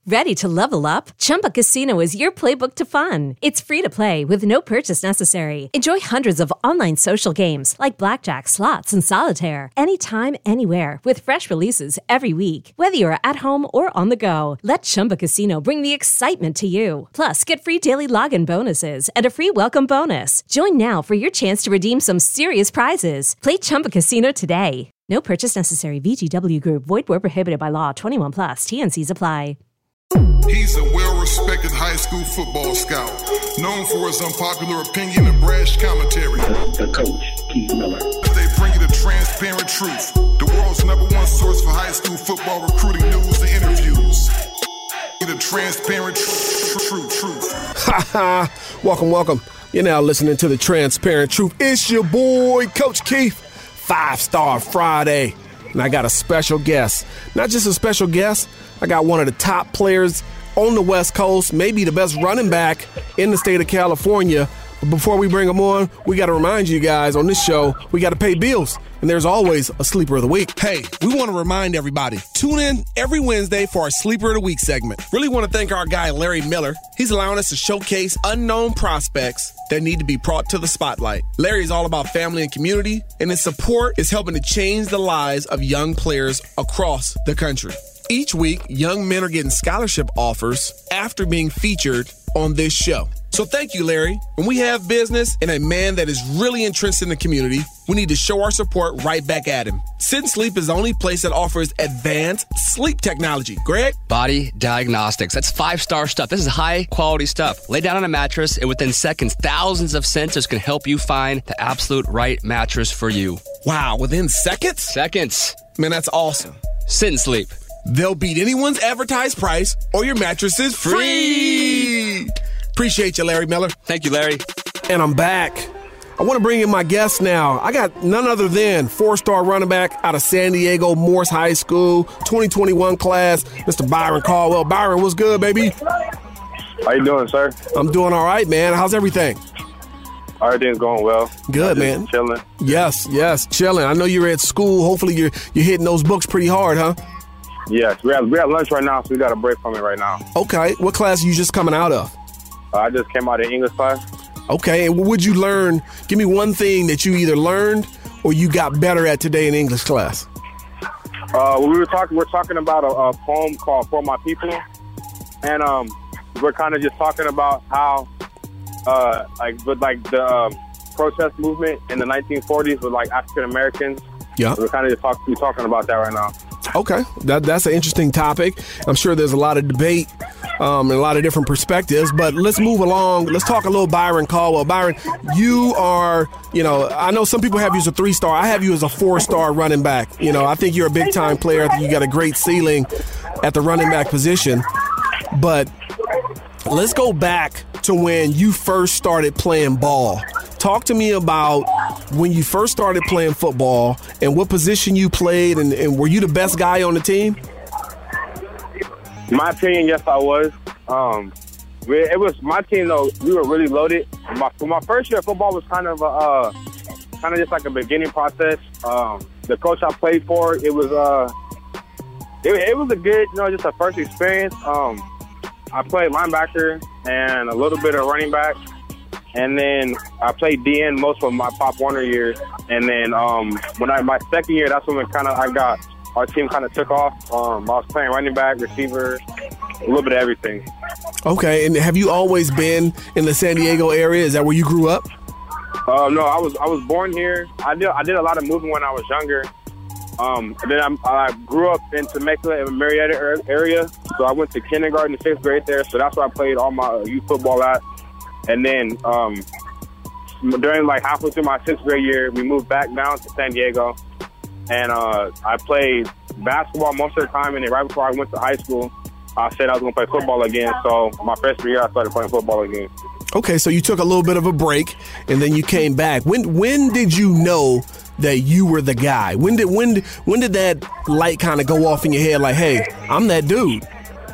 Ready to level up? Chumba Casino is your playbook to fun. It's free to play with no purchase necessary. Enjoy hundreds of online social games like blackjack, slots, and solitaire anytime, anywhere with fresh releases every week. Whether you're at home or on the go, let Chumba Casino bring the excitement to you. Plus, get free daily login bonuses and a free welcome bonus. Join now for your chance to redeem some serious prizes. Play Chumba Casino today. No purchase necessary. VGW Group. Void where prohibited by law. 21 plus. TNCs apply. He's a well-respected high school football scout, known for his unpopular opinion and brash commentary. The coach, Keith Miller. They bring you the transparent truth, the world's #1 source for high school football recruiting news and interviews. The transparent truth. Ha ha! Welcome. You're now listening to the Transparent Truth. It's your boy, Coach Keith. 5-Star Friday. And I got a special guest. Not just a special guest, I got one of the top players on the West Coast, maybe the best running back in the state of California. But before we bring him on, we got to remind you guys on this show, we got to pay bills. And there's always a Sleeper of the Week. Hey, we want to remind everybody, tune in every Wednesday for our Sleeper of the Week segment. Really want to thank our guy, Larry Miller. He's allowing us to showcase unknown prospects that need to be brought to the spotlight. Larry is all about family and community, and his support is helping to change the lives of young players across the country. Each week, young men are getting scholarship offers after being featured on this show. So thank you, Larry. When we have business and a man that is really entrenched in the community, we need to show our support right back at him. Sit and Sleep is the only place that offers advanced sleep technology. Greg? Body Diagnostics. That's 5-star stuff. This is high-quality stuff. Lay down on a mattress, and within seconds, thousands of sensors can help you find the absolute right mattress for you. Wow, within seconds? Seconds. Man, that's awesome. Sit and Sleep. They'll beat anyone's advertised price, or your mattress is free. Appreciate you, Larry Miller. Thank you, Larry. And I'm back. I want to bring in my guest now. I got none other than 4-star running back out of San Diego Morse High School, 2021 class, Mr. Byron Caldwell. Byron, what's good, baby? How you doing, sir? I'm doing all right, man. How's everything? Everything's going well. Good, man. Chilling. Yes, chilling. I know you're at school. Hopefully you're hitting those books pretty hard, huh? Yes, we have lunch right now, so we got a break from it right now. Okay. What class are you just coming out of? I just came out of English class. Okay, and what would you learn? Give me one thing that you either learned or you got better at today in English class. We're talking about a poem called For My People, and we're kind of just talking about how the protest movement in the 1940s with like African Americans. Yeah, we're kind of just talking about that right now. Okay, that's an interesting topic. I'm sure there's a lot of debate and a lot of different perspectives, but let's move along. Let's talk a little Byron Caldwell. Byron, you are, I know some people have you as a 3-star. I have you as a 4-star running back. I think you're a big-time player. I think you got a great ceiling at the running back position. But let's go back to when you first started playing ball. Talk to me about when you first started playing football and what position you played, and were you the best guy on the team? In my opinion, yes, I was. It was my team, though. We were really loaded. For my first year of football was kind of just like a beginning process. The coach I played for, it was a good, just a first experience. I played linebacker and a little bit of running back. And then I played DN most of my Pop Warner years. And then my second year, that's when our team kind of took off. I was playing running back, receiver, a little bit of everything. Okay, and have you always been in the San Diego area? Is that where you grew up? No, I was born here. I did a lot of moving when I was younger. And then I grew up in Temecula in the Marietta area. So I went to kindergarten and 6th grade there. So that's where I played all my youth football at. And then during halfway through my 6th grade year, we moved back down to San Diego. And I played basketball most of the time. And then right before I went to high school, I said I was going to play football again. So my freshman year, I started playing football again. Okay, so you took a little bit of a break, and then you came back. When did you know that you were the guy? When did that light kind of go off in your head like, hey, I'm that dude?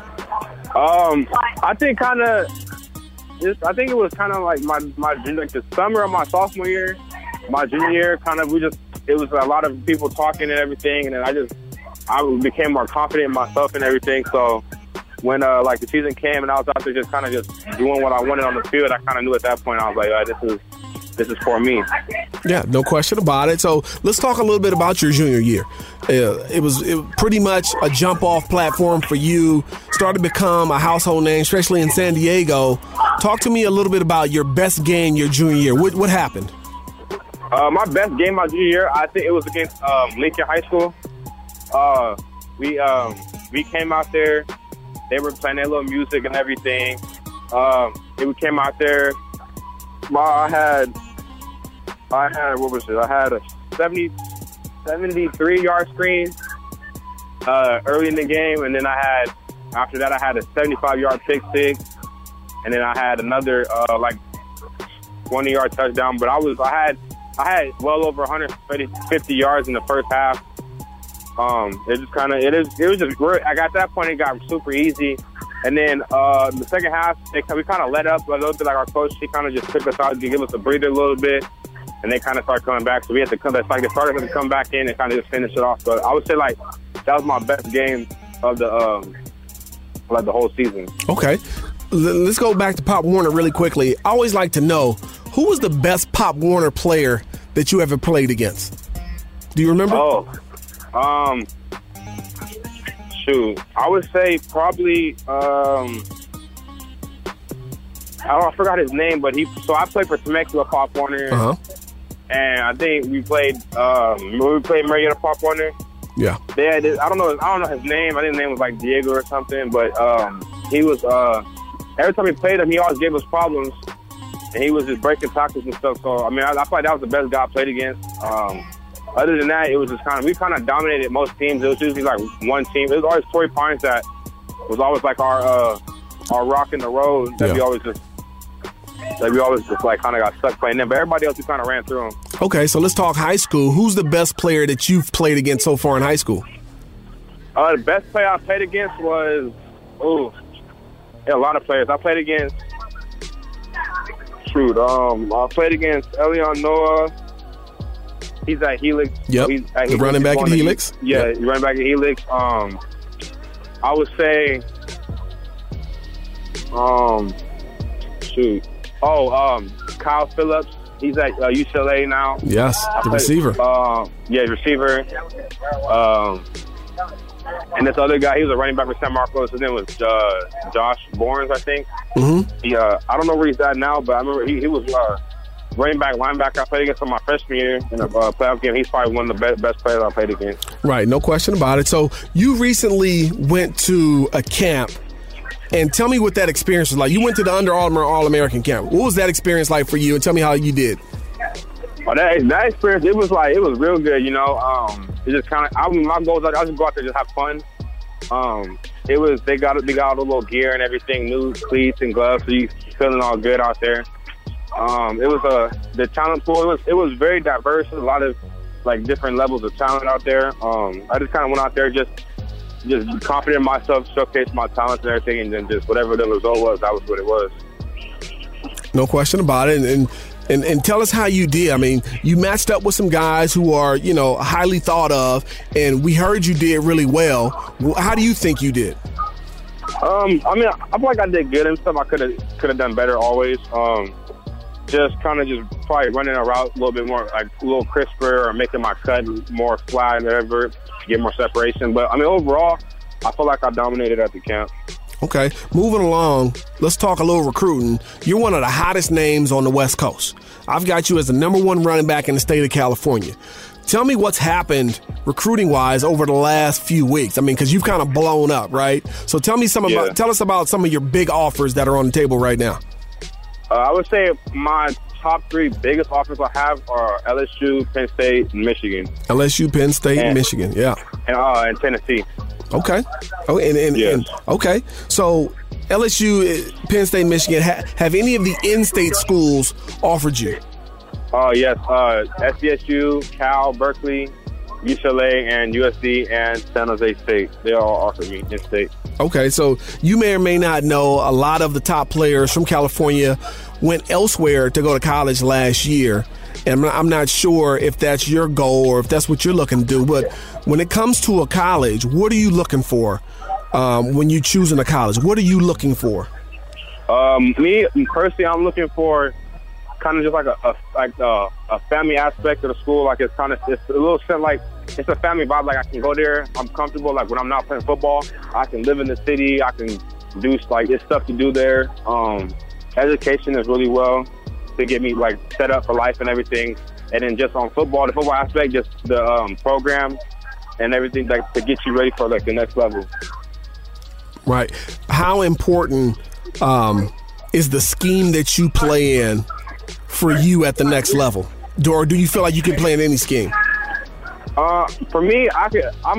I think it was kind of like the summer of my sophomore year, my junior year. It was a lot of people talking and everything, and then I became more confident in myself and everything. So when like the season came and I was out there just kind of just doing what I wanted on the field, I kind of knew at that point I was like, this is for me. Yeah, no question about it. So let's talk a little bit about your junior year. It was pretty much a jump-off platform for you, started to become a household name, especially in San Diego. Talk to me a little bit about your best game your junior year. What happened? My best game my junior year, I think it was against Lincoln High School. We came out there. They were playing their little music and everything. We came out there. I had what was it? I had a 73-yard screen early in the game, and then after that I had a 75-yard pick six, and then I had another 20-yard touchdown. But I had well over 150 yards in the first half. It was just great. Like at that point, it got super easy. And then the second half, we kind of let up a little bit. Like our coach, he kind of just took us out to give us a breather a little bit, and they kind of started coming back. So we had to come. It's like they started to come back in and kind of just finish it off. But I would say like that was my best game of the whole season. Okay, let's go back to Pop Warner really quickly. I always like to know who was the best Pop Warner player that you ever played against. Do you remember? Shoot, I would say probably I forgot his name, but I played for Temecula Pop Warner, and I think we played Marietta Pop Warner. Yeah, they had I don't know his name. I think his name was like Diego or something, but he was every time we played him, he always gave us problems, and he was just breaking tackles and stuff. So I mean, I feel like that was the best guy I played against. Other than that, it was just we kind of dominated most teams. It was usually like one team. It was always Torrey Pines that was always like our rock in the road that we always just like kind of got stuck playing them. But everybody else, we kind of ran through them. Okay, so let's talk high school. Who's the best player that you've played against so far in high school? The best player I played against was a lot of players. I played against I played against Elion Noah. He's at Helix. Yep. The running back at Helix. Yeah, yep. Running back at Helix. I would say, Kyle Phillips. He's at UCLA now. Yes, receiver. Receiver. And this other guy, he was a running back for San Marcos. His name was Josh Borns, I think. Mm-hmm. I don't know where he's at now, but I remember he was running back, linebacker. I played against him my freshman year in a playoff game. He's probably one of the best players I played against. Right, no question about it. So you recently went to a camp, and tell me what that experience was like. You went to the Under Armour All-American camp. What was that experience like for you? And tell me how you did. Well, that experience, it was real good. You know, it just kind of. My goal was I just go out there and just have fun. They got all the little gear and everything, new cleats and gloves, so you feeling all good out there. It was the talent pool. It was very diverse. A lot of like different levels of talent out there. I just kind of went out there just confident in myself, showcase my talents and everything, and then just whatever the result was, that was what it was. No question about it. And tell us how you did. I mean, you matched up with some guys who are, highly thought of, and we heard you did really well. How do you think you did? I mean, I feel like I did good and stuff. I could have done better always. Just probably running a route a little bit more, like a little crisper, or making my cut more flat and whatever, to get more separation. But I mean, overall, I feel like I dominated at the camp. Okay, moving along, let's talk a little recruiting. You're one of the hottest names on the West Coast. I've got you as the number one running back in the state of California. Tell me what's happened recruiting-wise over the last few weeks. I mean, because you've kind of blown up, right? So tell us about some of your big offers that are on the table right now. I would say my top three biggest offers I have are LSU, Penn State, and Michigan. LSU, Penn State, and Michigan, yeah. And Tennessee. Okay. Oh, and okay. So LSU, Penn State, Michigan, have any of the in-state schools offered you? Yes. SDSU, Cal, Berkeley, UCLA, and USD, and San Jose State. They all offered me in-state. Okay, so you may or may not know a lot of the top players from California went elsewhere to go to college last year. And I'm not sure if that's your goal or if that's what you're looking to do. But when it comes to a college, what are you looking for when you're choosing a college? What are you looking for? Me personally, I'm looking for kind of just like a family aspect of the school. Like it's a little like it's a family vibe. Like I can go there, I'm comfortable. Like when I'm not playing football, I can live in the city. I can do like there's stuff to do there. Education is really well to get me like set up for life and everything. And then just on football, the football aspect, just the program and everything like to get you ready for like the next level. Right. How important is the scheme that you play in for you at the next level? Or do you feel like you can play in any scheme? For me, I'm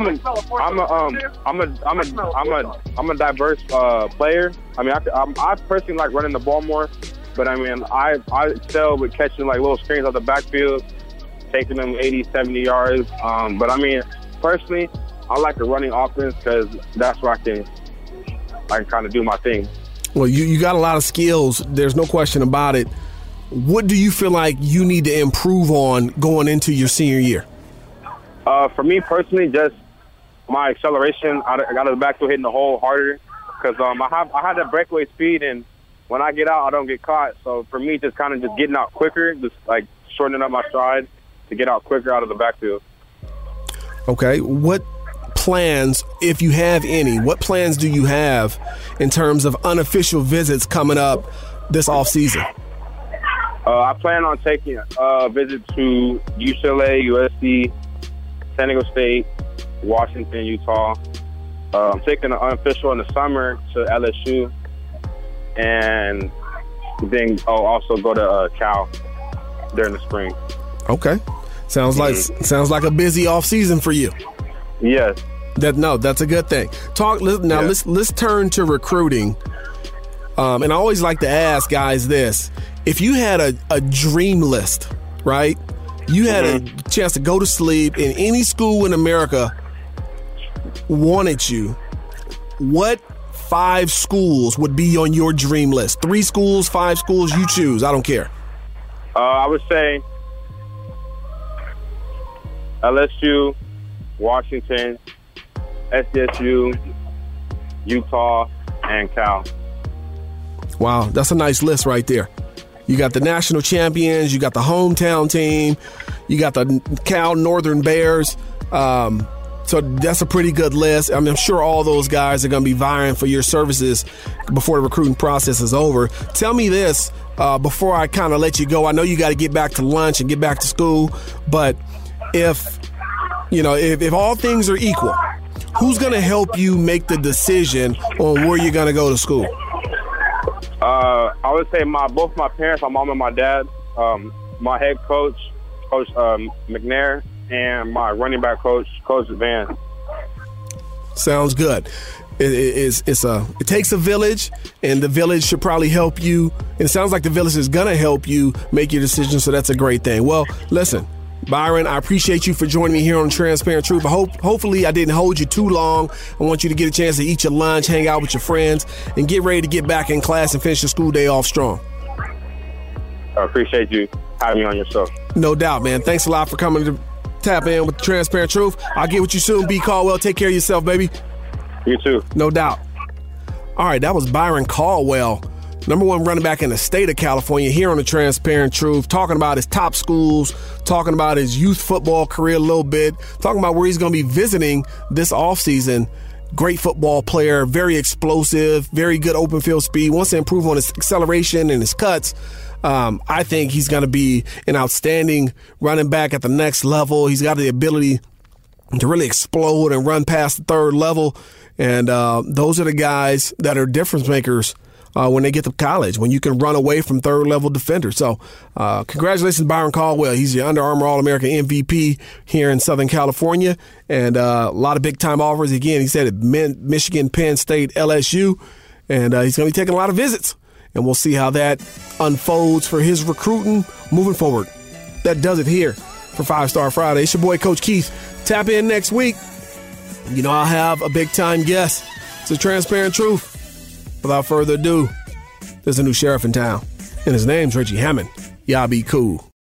a diverse player. I mean, I personally like running the ball more, but I mean, I excel with catching like little screens out the backfield, taking them 80, 70 yards. But I mean, personally, I like the running offense because that's where I can kind of do my thing. Well, you got a lot of skills. There's no question about it. What do you feel like you need to improve on going into your senior year? For me personally, just my acceleration. I got to the backfield hitting the hole harder because I had that breakaway speed, and when I get out, I don't get caught. So for me, just kind of just getting out quicker, just like shortening up my stride to get out quicker out of the backfield. Okay, what plans, if you have any, what plans do you have in terms of unofficial visits coming up this offseason? I plan on taking a visit to UCLA, USC, San Diego State, Washington, Utah. I'm taking an unofficial in the summer to LSU, and then I'll also go to Cal during the spring. Okay, sounds like a busy off season for you. Yes. That's a good thing. Let's turn to recruiting. And I always like to ask guys this: if you had a dream list, right? You had a chance to go to sleep in any school in America wanted you, what 5 schools would be on your dream list? 3 schools, 5 schools, you choose. I don't care. I would say LSU, Washington, SDSU, Utah, and Cal. Wow, that's a nice list right there. You got the national champions, you got the hometown team, you got the Cal Northern Bears. So that's a pretty good list. I mean, I'm sure all those guys are going to be vying for your services before the recruiting process is over. Tell me this before I kind of let you go. I know you got to get back to lunch and get back to school, but if all things are equal, who's going to help you make the decision on where you're going to go to school? I would say both my parents, my mom and my dad, my head coach, Coach McNair, and my running back coach, Coach Van. Sounds good. It takes a village, and the village should probably help you. It sounds like the village is going to help you make your decision, so that's a great thing. Well, listen, Byron, I appreciate you for joining me here on Transparent Truth. Hopefully I didn't hold you too long. I want you to get a chance to eat your lunch, hang out with your friends, and get ready to get back in class and finish your school day off strong. I appreciate you having me on your show. No doubt, man. Thanks a lot for coming to tap in with Transparent Truth. I'll get with you soon, B. Caldwell. Take care of yourself, baby. You too. No doubt. All right, that was Byron Caldwell, #1 running back in the state of California, here on the Transparent Truth, talking about his top schools, talking about his youth football career a little bit, talking about where he's going to be visiting this offseason. Great football player, very explosive, very good open field speed, wants to improve on his acceleration and his cuts. I think he's going to be an outstanding running back at the next level. He's got the ability to really explode and run past the third level. And those are the guys that are difference makers when they get to college, when you can run away from third-level defenders. So congratulations, Byron Caldwell. He's your Under Armour All-American MVP here in Southern California. And a lot of big-time offers. Again, he said at Michigan, Penn State, LSU. And he's going to be taking a lot of visits. And we'll see how that unfolds for his recruiting moving forward. That does it here for 5 Star Friday. It's your boy, Coach Keith. Tap in next week. You know I'll have a big-time guest. It's a Transparent Truth. Without further ado, there's a new sheriff in town, and his name's Reggie Hammond. Y'all be cool.